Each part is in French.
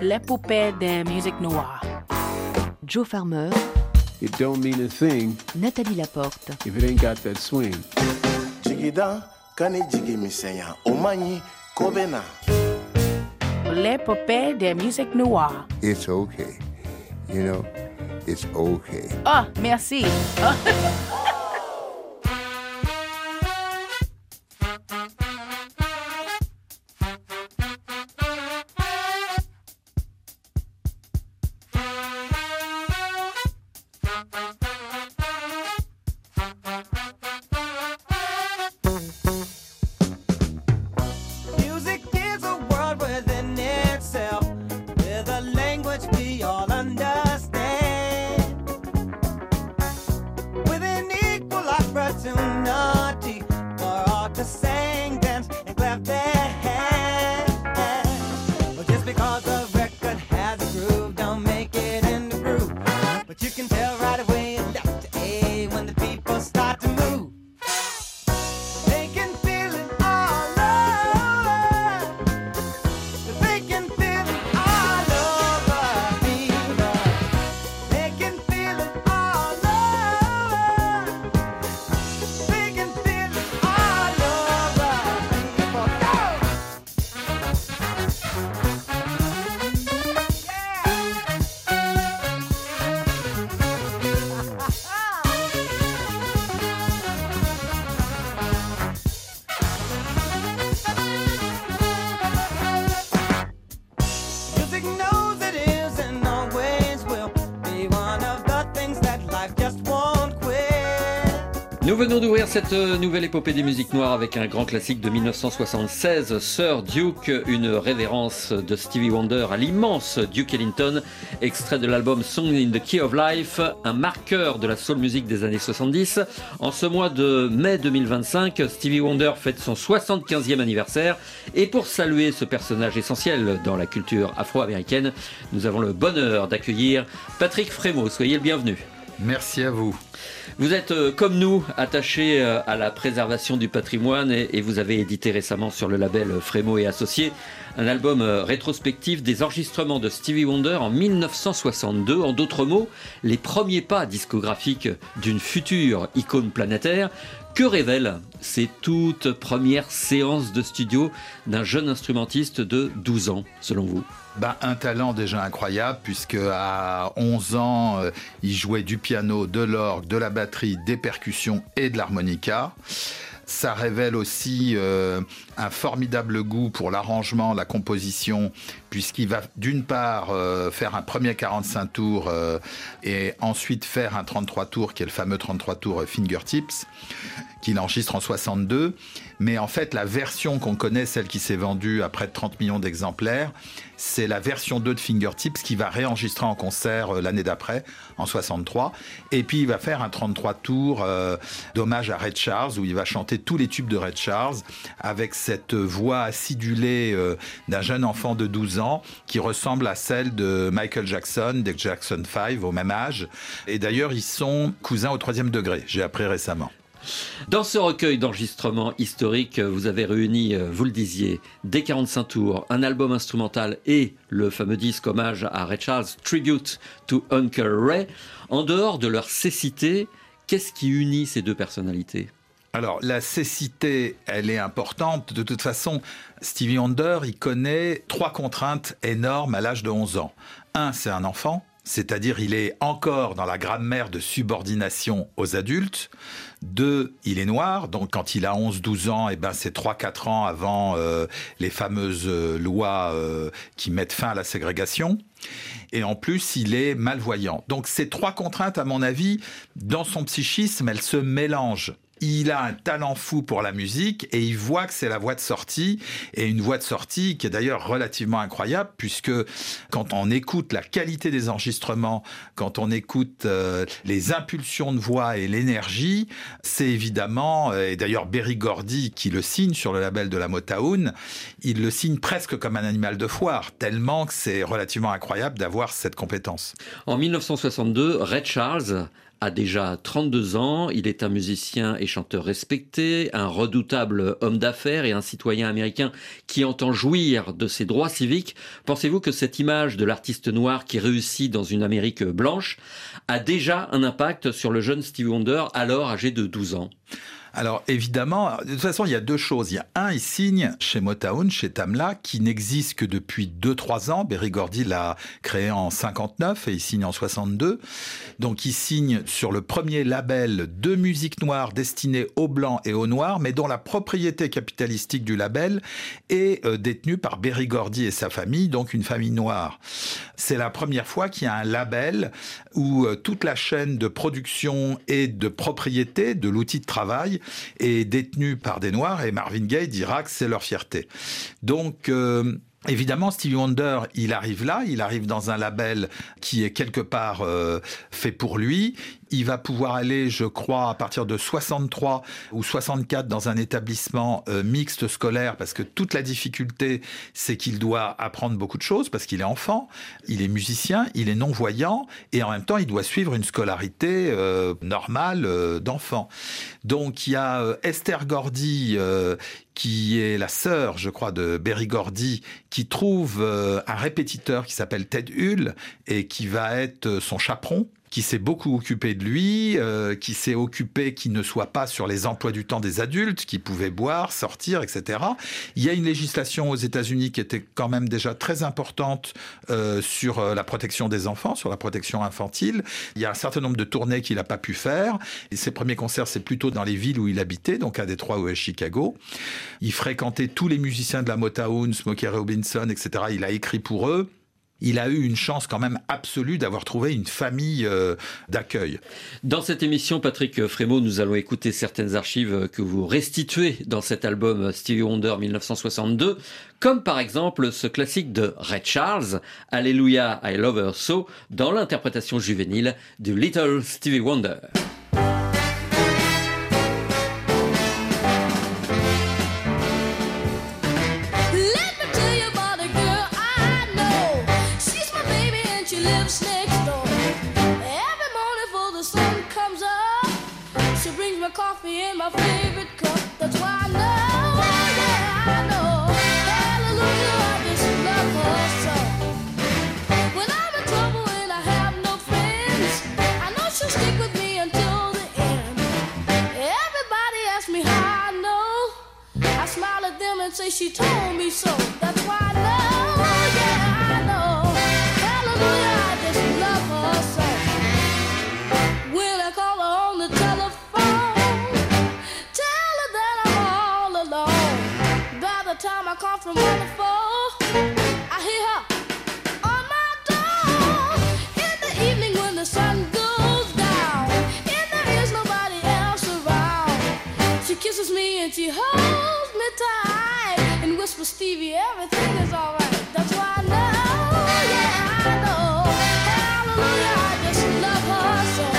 l'épopée de musique noire. Joe Farmer, It don't mean a thing Nathalie Laporte. if it ain't got that swing. Jigida kani jigi misenya omanyi kobena. L'épopée de musique noire. It's okay. You know, it's okay. Ah, merci. Ah. Music is a world within itself, with a language we all understand, with an equal opportunity for all to sing, dance, and clap their hands. But just because a record has a groove, don't make it in the groove. But you can tell right away left to A when the people start to move. They can feel it all over. They can feel it all over people. They can feel it all over. They can feel it all over people. Go! Music knows it is and always will be one of the things that life just won't quit. Nous venons d'ouvrir cette nouvelle épopée des musiques noires avec un grand classique de 1976, Sir Duke, une révérence de Stevie Wonder à l'immense Duke Ellington, extrait de l'album Song in the Key of Life, un marqueur de la soul music des années 70. En ce mois de mai 2025, Stevie Wonder fête son 75e anniversaire et pour saluer ce personnage essentiel dans la culture afro-américaine, nous avons le bonheur d'accueillir Patrick Frémaux. Soyez le bienvenu. Merci à vous. Vous êtes, comme nous, attaché à la préservation du patrimoine et vous avez édité récemment sur le label Frémaux et Associés un album rétrospectif des enregistrements de Stevie Wonder en 1962. En d'autres mots, les premiers pas discographiques d'une future icône planétaire. Que révèlent ces toutes premières séances de studio d'un jeune instrumentiste de 12 ans, selon vous ? Un talent déjà incroyable, puisque à 11 ans, il jouait du piano, de l'orgue, de la batterie, des percussions et de l'harmonica. Ça révèle aussi un formidable goût pour l'arrangement, la composition, puisqu'il va d'une part faire un premier 45 tours et ensuite faire un 33 tours, qui est le fameux 33 tours Fingertips, qu'il enregistre en 62. Mais en fait, la version qu'on connaît, celle qui s'est vendue à près de 30 millions d'exemplaires, c'est la version 2 de Fingertips qu'il va réenregistrer en concert l'année d'après, en 63. Et puis, il va faire un 33 tours d'hommage à Ray Charles, où il va chanter tous les tubes de Ray Charles, avec cette voix acidulée d'un jeune enfant de 12 ans, qui ressemble à celle de Michael Jackson, des Jackson 5, au même âge. Et d'ailleurs, ils sont cousins au 3e degré, j'ai appris récemment. Dans ce recueil d'enregistrements historiques, vous avez réuni, vous le disiez, des 45 tours, un album instrumental et le fameux disque hommage à Ray Charles, Tribute to Uncle Ray. En dehors de leur cécité, qu'est-ce qui unit ces deux personnalités ? Alors, la cécité, elle est importante. De toute façon, Stevie Wonder, il connaît 3 contraintes énormes à l'âge de 11 ans. 1, c'est un enfant. C'est-à-dire il est encore dans la grammaire de subordination aux adultes. 2, il est noir, donc quand il a 11-12 ans, c'est 3-4 ans avant les fameuses lois qui mettent fin à la ségrégation. Et en plus, il est malvoyant. Donc ces 3 contraintes, à mon avis, dans son psychisme, elles se mélangent. Il a un talent fou pour la musique et il voit que c'est la voie de sortie, et une voie de sortie qui est d'ailleurs relativement incroyable, puisque quand on écoute la qualité des enregistrements, quand on écoute les impulsions de voix et l'énergie, c'est évidemment, et d'ailleurs Berry Gordy qui le signe sur le label de la Motown, il le signe presque comme un animal de foire, tellement que c'est relativement incroyable d'avoir cette compétence. En 1962, Ray Charles a déjà 32 ans. Il est un musicien et chanteur respecté, un redoutable homme d'affaires et un citoyen américain qui entend jouir de ses droits civiques. Pensez-vous que cette image de l'artiste noir qui réussit dans une Amérique blanche a déjà un impact sur le jeune Stevie Wonder, alors âgé de 12 ans ? Alors évidemment, de toute façon, il y a deux choses. Il y a il signe chez Motown, chez Tamla, qui n'existe que depuis 2-3 ans. Berry Gordy l'a créé en 59 et il signe en 62. Donc il signe sur le premier label de musique noire destiné aux blancs et aux noirs, mais dont la propriété capitalistique du label est détenue par Berry Gordy et sa famille, donc une famille noire. C'est la première fois qu'il y a un label où toute la chaîne de production et de propriété de l'outil de travail est détenu par des Noirs, et Marvin Gaye dira que c'est leur fierté. Donc, évidemment, Stevie Wonder, il arrive dans un label qui est quelque part fait pour lui. Il va pouvoir aller, je crois, à partir de 63 ou 64 dans un établissement mixte scolaire, parce que toute la difficulté, c'est qu'il doit apprendre beaucoup de choses, parce qu'il est enfant, il est musicien, il est non-voyant, et en même temps, il doit suivre une scolarité normale d'enfant. Donc, il y a Esther Gordy, qui est la sœur, je crois, de Berry Gordy, qui trouve un répétiteur qui s'appelle Ted Hull, et qui va être son chaperon, qui s'est beaucoup occupé de lui, qui s'est occupé qu'il ne soit pas sur les emplois du temps des adultes, qui pouvaient boire, sortir, etc. Il y a une législation aux États-Unis qui était quand même déjà très importante sur la protection des enfants, sur la protection infantile. Il y a un certain nombre de tournées qu'il n'a pas pu faire. Et ses premiers concerts, c'est plutôt dans les villes où il habitait, donc à Détroit ou à Chicago. Il fréquentait tous les musiciens de la Motown, Smokey Robinson, etc. Il a écrit pour eux. Il a eu une chance quand même absolue d'avoir trouvé une famille d'accueil. Dans cette émission, Patrick Frémaux, nous allons écouter certaines archives que vous restituez dans cet album Stevie Wonder 1962, comme par exemple ce classique de Ray Charles, Hallelujah, I Love Her So, dans l'interprétation juvénile du Little Stevie Wonder. Coffee in my favorite cup, that's why I know, yeah, I know. Hallelujah, I just love her so. When I'm in trouble and I have no friends, I know she'll stick with me until the end. Everybody asks me how I know. I smile at them and say she told me so. That's why I know, yeah, I know. Hallelujah, I just love her so. When I call her on the telephone, time I call from on the phone, I hear her on my door. In the evening when the sun goes down and there is nobody else around, she kisses me and she holds me tight and whispers, Stevie, everything is alright. That's why I know, yeah, I know. Hallelujah, I just love her so.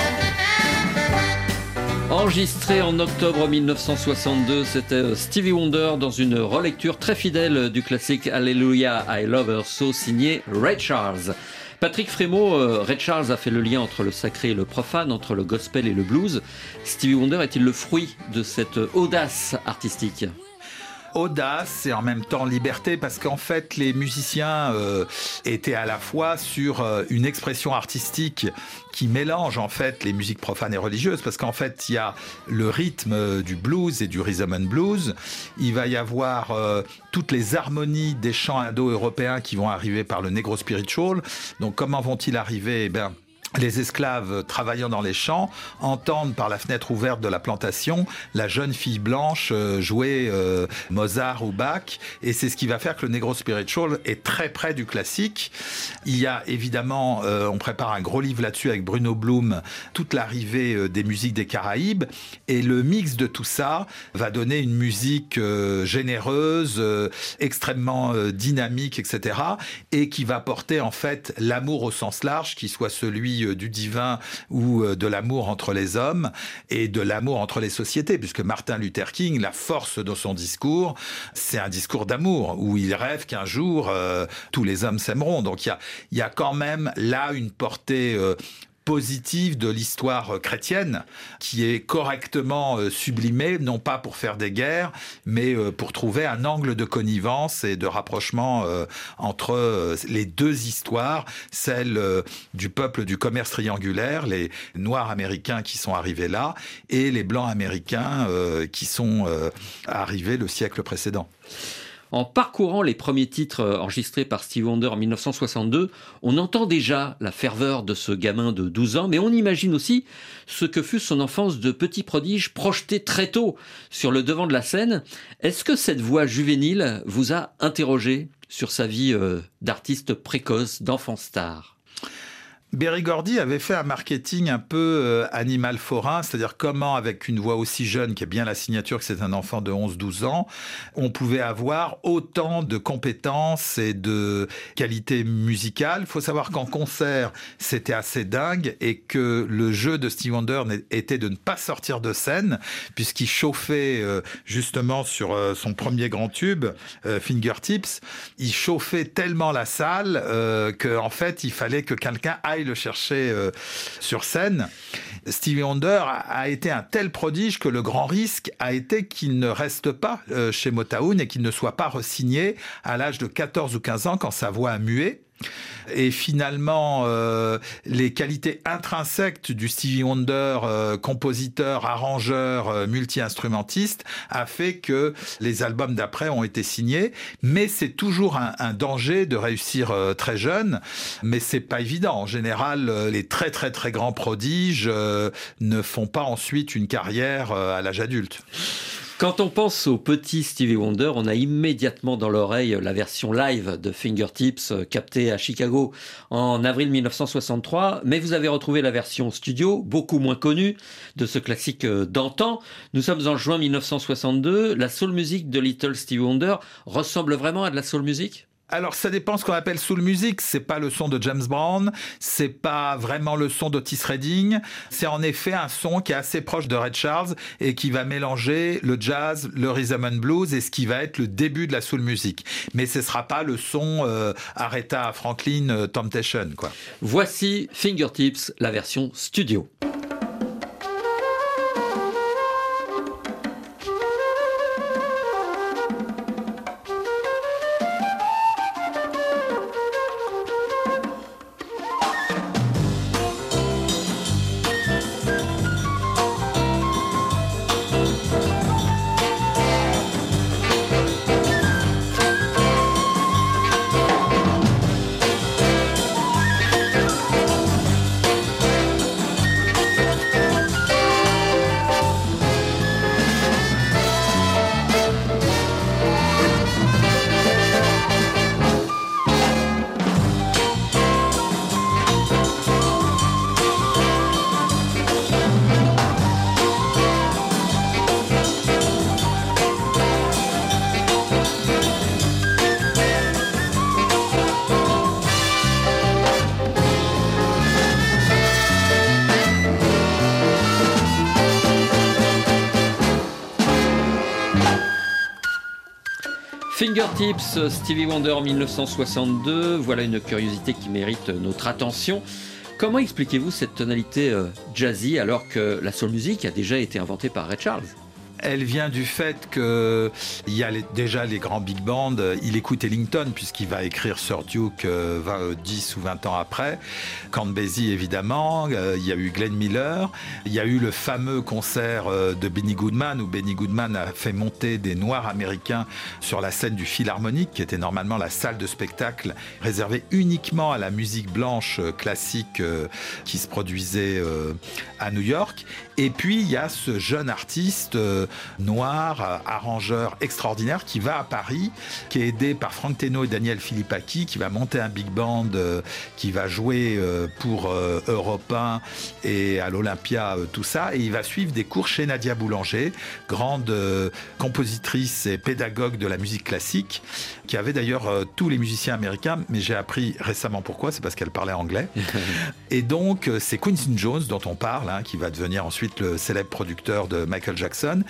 Enregistré en octobre 1962, c'était Stevie Wonder dans une relecture très fidèle du classique Hallelujah, I Love Her So, signé Ray Charles. Patrick Frémaux, Ray Charles a fait le lien entre le sacré et le profane, entre le gospel et le blues. Stevie Wonder est-il le fruit de cette audace artistique ? Audace et en même temps liberté, parce qu'en fait les musiciens étaient à la fois sur une expression artistique qui mélange en fait les musiques profanes et religieuses, parce qu'en fait il y a le rythme du blues et du rhythm and blues, il va y avoir toutes les harmonies des chants indo-européens qui vont arriver par le negro spiritual. Donc comment vont-ils arriver ? Les esclaves travaillant dans les champs entendent par la fenêtre ouverte de la plantation la jeune fille blanche jouer Mozart ou Bach, et c'est ce qui va faire que le negro spiritual est très près du classique. Il y a évidemment, on prépare un gros livre là-dessus avec Bruno Blum, toute l'arrivée des musiques des Caraïbes, et le mix de tout ça va donner une musique généreuse, extrêmement dynamique, etc., et qui va porter en fait l'amour au sens large, qui soit celui du divin ou de l'amour entre les hommes et de l'amour entre les sociétés, puisque Martin Luther King, la force de son discours, c'est un discours d'amour où il rêve qu'un jour tous les hommes s'aimeront. Donc il y a quand même là une portée positive de l'histoire chrétienne, qui est correctement sublimée, non pas pour faire des guerres, mais pour trouver un angle de connivence et de rapprochement entre les deux histoires, celle du peuple du commerce triangulaire, les Noirs américains qui sont arrivés là, et les Blancs américains qui sont arrivés le siècle précédent. En parcourant les premiers titres enregistrés par Stevie Wonder en 1962, on entend déjà la ferveur de ce gamin de 12 ans, mais on imagine aussi ce que fut son enfance de petit prodige projeté très tôt sur le devant de la scène. Est-ce que cette voix juvénile vous a interrogé sur sa vie d'artiste précoce, d'enfant star ? Berry Gordy avait fait un marketing un peu animal forain, c'est-à-dire comment, avec une voix aussi jeune, qui est bien la signature que c'est un enfant de 11-12 ans, on pouvait avoir autant de compétences et de qualité musicale. Il faut savoir qu'en concert, c'était assez dingue et que le jeu de Stevie Wonder était de ne pas sortir de scène, puisqu'il chauffait justement sur son premier grand tube, Fingertips. Il chauffait tellement la salle qu'en fait, il fallait que quelqu'un aille le chercher sur scène. Stevie Wonder a été un tel prodige que le grand risque a été qu'il ne reste pas chez Motown et qu'il ne soit pas re-signé à l'âge de 14 ou 15 ans quand sa voix a mué. Et finalement, les qualités intrinsèques du Stevie Wonder, compositeur, arrangeur, multi-instrumentiste, a fait que les albums d'après ont été signés. Mais c'est toujours un danger de réussir très jeune. Mais c'est pas évident. En général, les très très très grands prodiges ne font pas ensuite une carrière à l'âge adulte. Quand on pense au petit Stevie Wonder, on a immédiatement dans l'oreille la version live de Fingertips captée à Chicago en avril 1963. Mais vous avez retrouvé la version studio, beaucoup moins connue, de ce classique d'antan. Nous sommes en juin 1962. La soul music de Little Stevie Wonder ressemble vraiment à de la soul music ? Alors, ça dépend ce qu'on appelle soul music. C'est pas le son de James Brown, c'est pas vraiment le son d'Otis Redding. C'est en effet un son qui est assez proche de Ray Charles et qui va mélanger le jazz, le rhythm and blues et ce qui va être le début de la soul music. Mais ce sera pas le son Aretha Franklin Temptation, quoi. Voici Fingertips, la version studio. Fingertips, Stevie Wonder 1962, voilà une curiosité qui mérite notre attention. Comment expliquez-vous cette tonalité jazzy alors que la soul music a déjà été inventée par Ray Charles ? Elle vient du fait qu'il y a déjà les grands big bands. Il écoute Ellington puisqu'il va écrire Sir Duke 10 ou 20 ans après. Count Basie évidemment. Il y a eu Glenn Miller. Il y a eu le fameux concert de Benny Goodman où Benny Goodman a fait monter des Noirs américains sur la scène du Philharmonique qui était normalement la salle de spectacle réservée uniquement à la musique blanche classique qui se produisait à New York. Et puis il y a ce jeune artiste noir, arrangeur extraordinaire qui va à Paris, qui est aidé par Frank Teno et Daniel Philippaki, qui va monter un big band, qui va jouer pour Europe 1 et à l'Olympia, tout ça. Et il va suivre des cours chez Nadia Boulanger, grande compositrice et pédagogue de la musique classique, qui avait d'ailleurs tous les musiciens américains, mais j'ai appris récemment pourquoi, c'est parce qu'elle parlait anglais. Et donc, c'est Quincy Jones dont on parle, qui va devenir ensuite le célèbre producteur de Michael Jackson.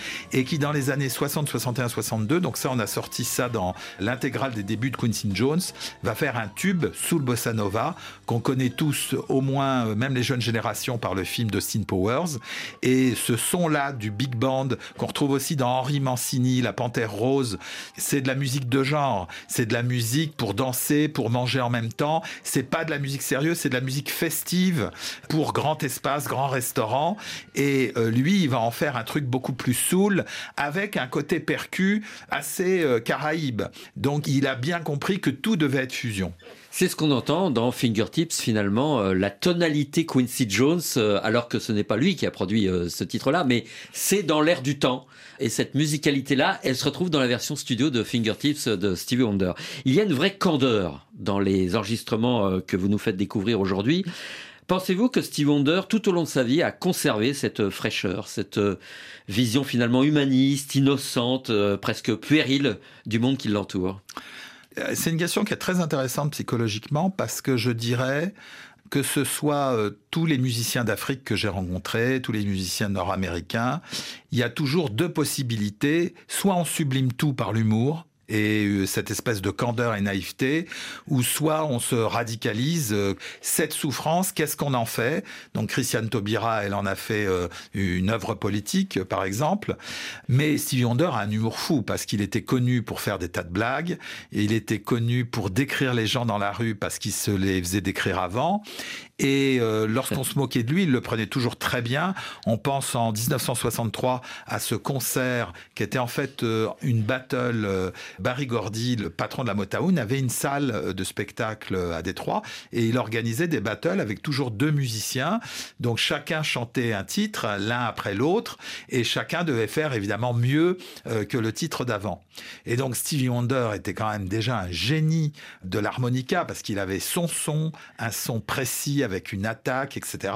et qui dans les années 60, 61, 62, donc ça on a sorti ça dans l'intégrale des débuts de Quincy Jones, va faire un tube soul bossa nova qu'on connaît tous, au moins même les jeunes générations, par le film d'Austin Powers. Et ce son-là du big band qu'on retrouve aussi dans Henri Mancini, La Panthère Rose, c'est de la musique de genre, c'est de la musique pour danser, pour manger en même temps. C'est pas de la musique sérieuse, c'est de la musique festive pour grand espace, grand restaurant. Et lui, il va en faire un truc beaucoup plus soul, avec un côté percu assez caraïbe. Donc il a bien compris que tout devait être fusion. C'est ce qu'on entend dans Fingertips, finalement, la tonalité Quincy Jones, alors que ce n'est pas lui qui a produit ce titre-là, mais c'est dans l'air du temps. Et cette musicalité-là, elle se retrouve dans la version studio de Fingertips de Stevie Wonder. Il y a une vraie candeur dans les enregistrements que vous nous faites découvrir aujourd'hui. Pensez-vous que Stevie Wonder, tout au long de sa vie, a conservé cette fraîcheur, cette vision finalement humaniste, innocente, presque puérile du monde qui l'entoure ? C'est une question qui est très intéressante psychologiquement, parce que je dirais que ce soit tous les musiciens d'Afrique que j'ai rencontrés, tous les musiciens nord-américains, il y a toujours deux possibilités. Soit on sublime tout par l'humour, et cette espèce de candeur et naïveté, ou soit on se radicalise. Cette souffrance, qu'est-ce qu'on en fait ? Donc Christiane Taubira, elle en a fait une œuvre politique, par exemple. Mais Stevie Wonder a un humour fou, parce qu'il était connu pour faire des tas de blagues, et il était connu pour décrire les gens dans la rue, parce qu'il se les faisait décrire avant. Et lorsqu'on se moquait de lui, il le prenait toujours très bien. On pense en 1963 à ce concert qui était en fait une battle. Barry Gordy, le patron de la Motown, avait une salle de spectacle à Détroit et il organisait des battles avec toujours deux musiciens. Donc chacun chantait un titre l'un après l'autre et chacun devait faire évidemment mieux que le titre d'avant. Et donc Stevie Wonder était quand même déjà un génie de l'harmonica parce qu'il avait son son, un son précis avec une attaque, etc.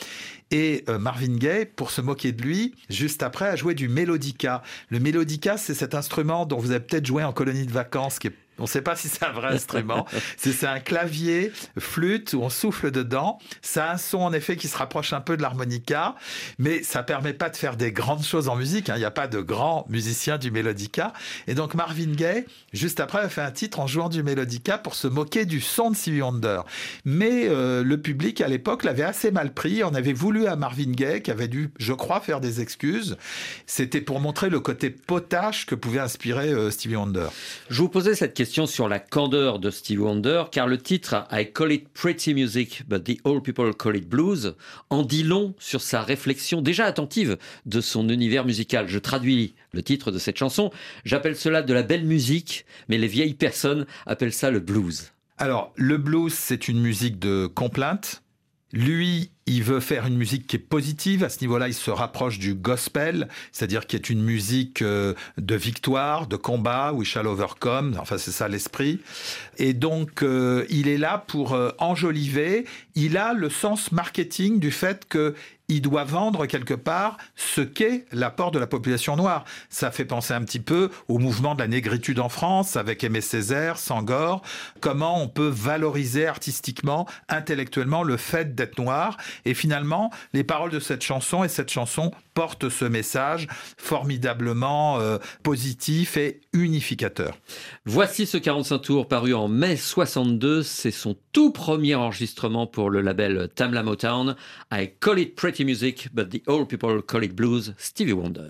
Et Marvin Gaye, pour se moquer de lui, juste après, a joué du mélodica. Le mélodica, c'est cet instrument dont vous avez peut-être joué en colonie de vacances, qui est on ne sait pas si c'est un vrai instrument. C'est un clavier, flûte, où on souffle dedans. Ça a un son, en effet, qui se rapproche un peu de l'harmonica, mais ça ne permet pas de faire des grandes choses en musique. Il n'y a pas de grands musiciens du mélodica. Et donc Marvin Gaye, juste après, a fait un titre en jouant du mélodica pour se moquer du son de Stevie Wonder. Mais le public, à l'époque, l'avait assez mal pris. On avait voulu à Marvin Gaye, qui avait dû, je crois, faire des excuses. C'était pour montrer le côté potache que pouvait inspirer Stevie Wonder. Je vous posais cette question sur la candeur de Stevie Wonder, car le titre « I call it pretty music, but the old people call it blues » en dit long sur sa réflexion déjà attentive de son univers musical. Je traduis le titre de cette chanson. « J'appelle cela de la belle musique, mais les vieilles personnes appellent ça le blues. » Alors, le blues, c'est une musique de complainte. Lui, il veut faire une musique qui est positive. À ce niveau-là, il se rapproche du gospel, c'est-à-dire qui est une musique de victoire, de combat, we shall overcome. Enfin, c'est ça l'esprit. Et donc, il est là pour enjoliver. Il a le sens marketing du fait que il doit vendre quelque part ce qu'est l'apport de la population noire. Ça fait penser un petit peu au mouvement de la négritude en France avec Aimé Césaire, Senghor. Comment on peut valoriser artistiquement, intellectuellement le fait d'être noir. Et finalement, les paroles de cette chanson et cette chanson portent ce message formidablement positif et unificateur. Voici ce 45 tours paru en mai 62. C'est son tout premier enregistrement pour le label Tamla Motown. I call it pretty music, but the old people call it blues. Stevie Wonder.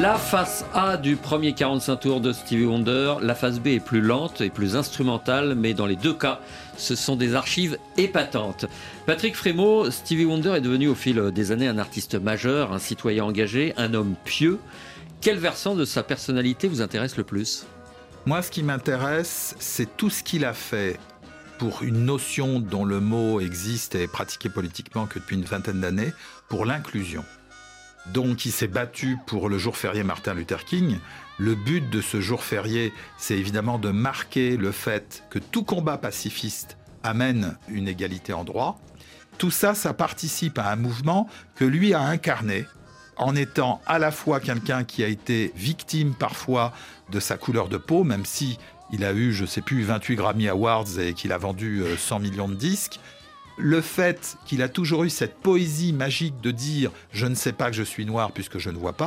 La face A du premier 45 tours de Stevie Wonder, la face B est plus lente et plus instrumentale, mais dans les deux cas, ce sont des archives épatantes. Patrick Frémaux, Stevie Wonder est devenu au fil des années un artiste majeur, un citoyen engagé, un homme pieux. Quel versant de sa personnalité vous intéresse le plus ? Moi, ce qui m'intéresse, c'est tout ce qu'il a fait pour une notion dont le mot existe et est pratiqué politiquement que depuis une vingtaine d'années, pour l'inclusion. Donc, il s'est battu pour le jour férié Martin Luther King. Le but de ce jour férié, c'est évidemment de marquer le fait que tout combat pacifiste amène une égalité en droit. Tout ça, ça participe à un mouvement que lui a incarné en étant à la fois quelqu'un qui a été victime parfois de sa couleur de peau, même si il a eu, 28 Grammy Awards et qu'il a vendu 100 millions de disques. Le fait qu'il a toujours eu cette poésie magique de dire « je ne sais pas que je suis noir puisque je ne vois pas ».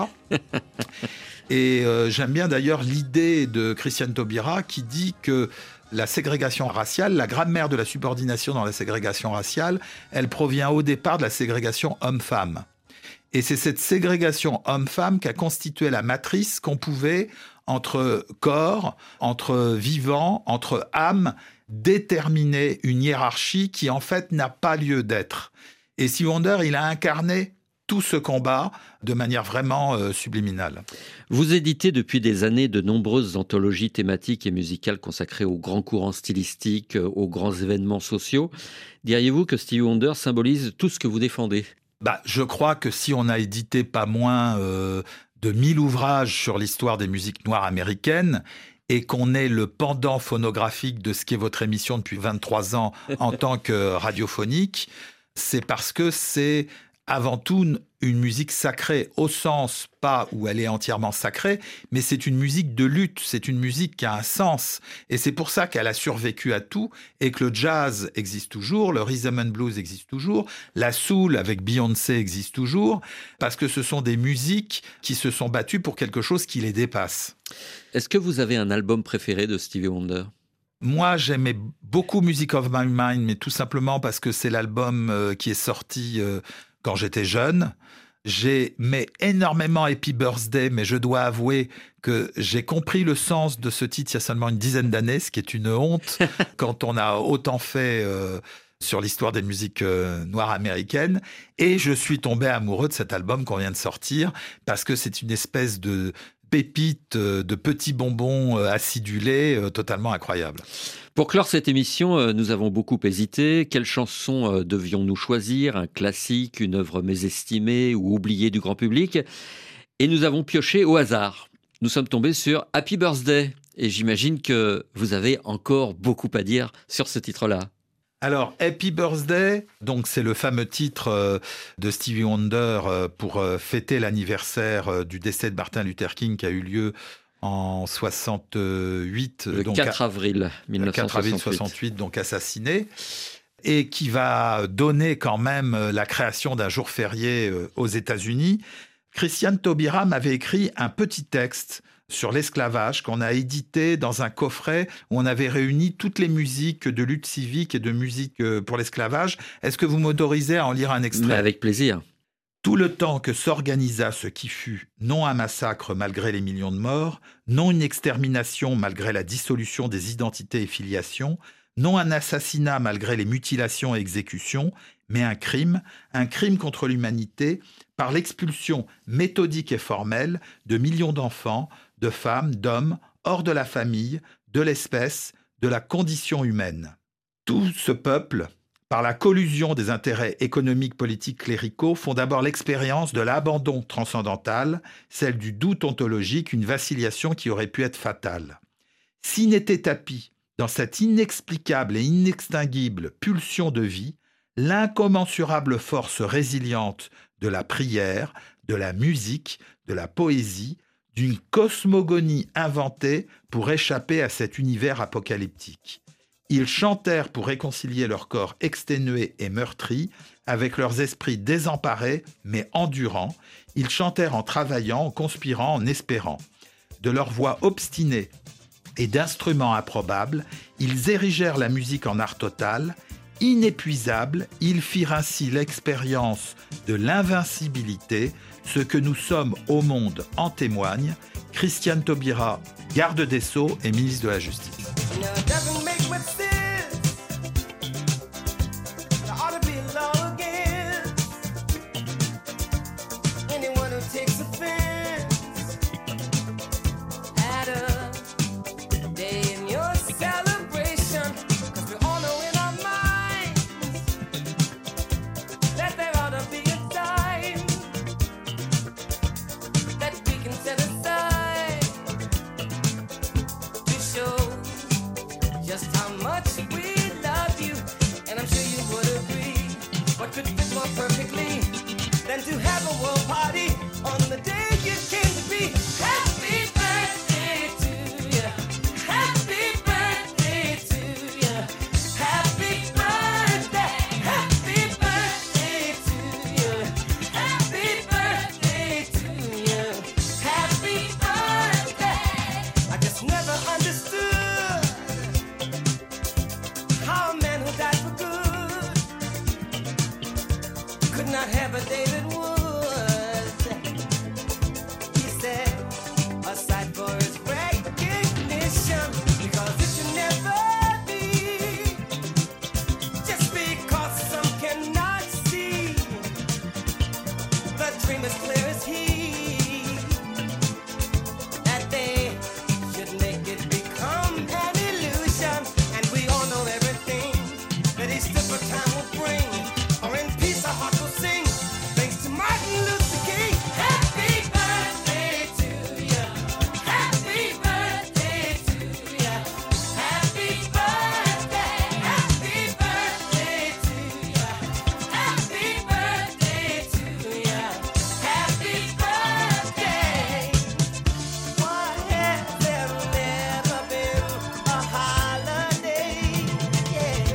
Et j'aime bien d'ailleurs l'idée de Christiane Taubira qui dit que la ségrégation raciale, la grammaire de la subordination dans la ségrégation raciale, elle provient au départ de la ségrégation homme-femme. Et c'est cette ségrégation homme-femme qui a constitué la matrice qu'on pouvait, entre corps, entre vivants, entre âmes, déterminer une hiérarchie qui en fait n'a pas lieu d'être. Et Stevie Wonder, il a incarné tout ce combat de manière vraiment subliminale. Vous éditez depuis des années de nombreuses anthologies thématiques et musicales consacrées aux grands courants stylistiques, aux grands événements sociaux. Diriez-vous que Stevie Wonder symbolise tout ce que vous défendez ? Je crois que si on a édité pas moins de 1000 ouvrages sur l'histoire des musiques noires américaines et qu'on est le pendant phonographique de ce qu'est votre émission depuis 23 ans en tant que radiophonique, c'est parce que c'est avant tout une musique sacrée, au sens pas où elle est entièrement sacrée, mais c'est une musique de lutte, c'est une musique qui a un sens. Et c'est pour ça qu'elle a survécu à tout et que le jazz existe toujours, le rhythm and blues existe toujours, la soul avec Beyoncé existe toujours, parce que ce sont des musiques qui se sont battues pour quelque chose qui les dépasse. Est-ce que vous avez un album préféré de Stevie Wonder ? Moi, j'aimais beaucoup Music of My Mind, mais tout simplement parce que c'est l'album qui est sorti quand j'étais jeune. J'aimais énormément Happy Birthday, mais je dois avouer que j'ai compris le sens de ce titre il y a seulement une dizaine d'années, ce qui est une honte quand on a autant fait sur l'histoire des musiques noires américaines. Et je suis tombé amoureux de cet album qu'on vient de sortir, parce que c'est une espèce de pépite, de petits bonbons acidulés, totalement incroyable. Pour clore cette émission, nous avons beaucoup hésité. Quelle chanson devions-nous choisir ? Un classique, une œuvre mésestimée ou oubliée du grand public ? Et nous avons pioché au hasard. Nous sommes tombés sur Happy Birthday. Et j'imagine que vous avez encore beaucoup à dire sur ce titre-là. Alors, Happy Birthday, donc c'est le fameux titre de Stevie Wonder pour fêter l'anniversaire du décès de Martin Luther King qui a eu lieu en 68. Le 4 avril 1968. Le 4 avril 68, donc assassiné. Et qui va donner quand même la création d'un jour férié aux États-Unis. Christiane Taubira m'avait écrit un petit texte sur l'esclavage qu'on a édité dans un coffret où on avait réuni toutes les musiques de lutte civique et de musique pour l'esclavage. Est-ce que vous m'autorisez à en lire un extrait ? Avec plaisir. Tout le temps que s'organisa ce qui fut, non un massacre malgré les millions de morts, non une extermination malgré la dissolution des identités et filiations, non un assassinat malgré les mutilations et exécutions, mais un crime contre l'humanité par l'expulsion méthodique et formelle de millions d'enfants, de femmes, d'hommes, hors de la famille, de l'espèce, de la condition humaine. Tout ce peuple, par la collusion des intérêts économiques, politiques, cléricaux, font d'abord l'expérience de l'abandon transcendantal, celle du doute ontologique, une vacillation qui aurait pu être fatale. S'il n'était tapi dans cette inexplicable et inextinguible pulsion de vie, l'incommensurable force résiliente de la prière, de la musique, de la poésie, d'une cosmogonie inventée pour échapper à cet univers apocalyptique. Ils chantèrent pour réconcilier leur corps exténué et meurtri avec leurs esprits désemparés mais endurants. Ils chantèrent en travaillant, en conspirant, en espérant. De leur voix obstinée et d'instruments improbables, ils érigèrent la musique en art total. Inépuisables, ils firent ainsi l'expérience de l'invincibilité. Ce que nous sommes au monde en témoigne. Christiane Taubira, garde des Sceaux et ministre de la Justice. Now, it doesn't make much sense. There ought to be a law against anyone who takes offense at a day in your celebration. 'Cause we all know in our minds that there ought to be a time that we can set aside to show just how much we love you. And I'm sure you would agree, what could fit more perfectly than to have a world party on the day you came to be. Happy birthday to you. Happy birthday to you. Happy birthday. Happy birthday to you. Happy birthday to you. Happy birthday. I just never understood how a man who died for good could not have a David Wood. He said, aside for his recognition, because it should never be just because some cannot see the dream as clear as he, that they should make it become an illusion. And we all know everything that each different time will bring, or in peace our hearts will sing. Thanks to Martin Luther King. Happy birthday to you. Happy birthday to you. Happy birthday. Happy birthday to you. Happy birthday to you. Happy birthday. Why has there never been a holiday? Yeah.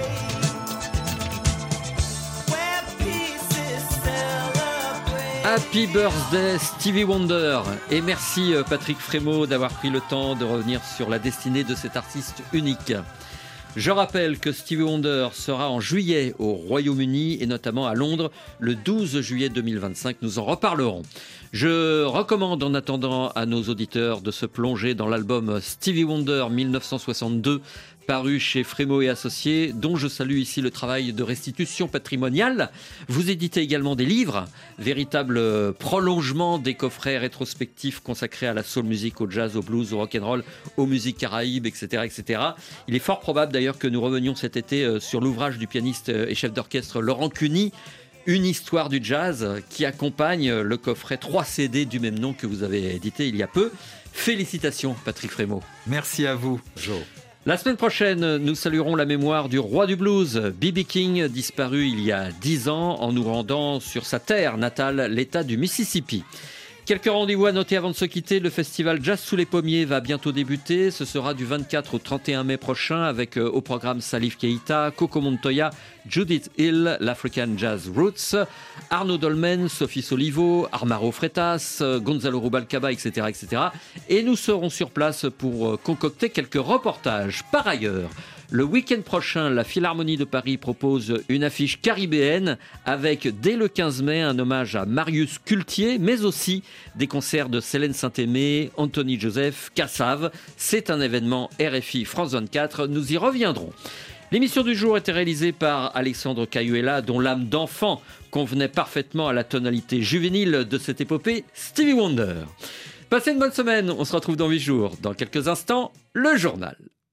Where peace is celebrated. Happy Birthday Stevie Wonder. Et merci Patrick Frémaux d'avoir pris le temps de revenir sur la destinée de cet artiste unique. Je rappelle que Stevie Wonder sera en juillet au Royaume-Uni et notamment à Londres le 12 juillet 2025. Nous en reparlerons. Je recommande en attendant à nos auditeurs de se plonger dans l'album Stevie Wonder 1962 paru chez Frémaux et Associés, dont je salue ici le travail de restitution patrimoniale. Vous éditez également des livres, véritable prolongement des coffrets rétrospectifs consacrés à la soul music, au jazz, au blues, au rock'n'roll, aux musiques caraïbes, etc., etc. Il est fort probable d'ailleurs que nous revenions cet été sur l'ouvrage du pianiste et chef d'orchestre Laurent Cuny, Une histoire du jazz, qui accompagne le coffret 3 CD du même nom que vous avez édité il y a peu. Félicitations Patrick Frémaux. Merci à vous, Joe. La semaine prochaine, nous saluerons la mémoire du roi du blues, B.B. King, disparu il y a 10 ans en nous rendant sur sa terre natale, l'État du Mississippi. Quelques rendez-vous à noter avant de se quitter. Le festival Jazz sous les pommiers va bientôt débuter. Ce sera du 24 au 31 mai prochain avec au programme Salif Keita, Coco Montoya, Judith Hill, l'African Jazz Roots, Arnaud Dolmen, Sophie Solivo, Armaro Freitas, Gonzalo Rubalcaba, etc., etc. Et nous serons sur place pour concocter quelques reportages. Par ailleurs, le week-end prochain, la Philharmonie de Paris propose une affiche caribéenne avec, dès le 15 mai, un hommage à Marius Cultier, mais aussi des concerts de Célène Saint-Aimé, Anthony Joseph, Cassave. C'est un événement RFI France 24. Nous y reviendrons. L'émission du jour était réalisée par Alexandre Cayuela, dont l'âme d'enfant convenait parfaitement à la tonalité juvénile de cette épopée, Stevie Wonder. Passez une bonne semaine, on se retrouve dans 8 jours. Dans quelques instants, le journal.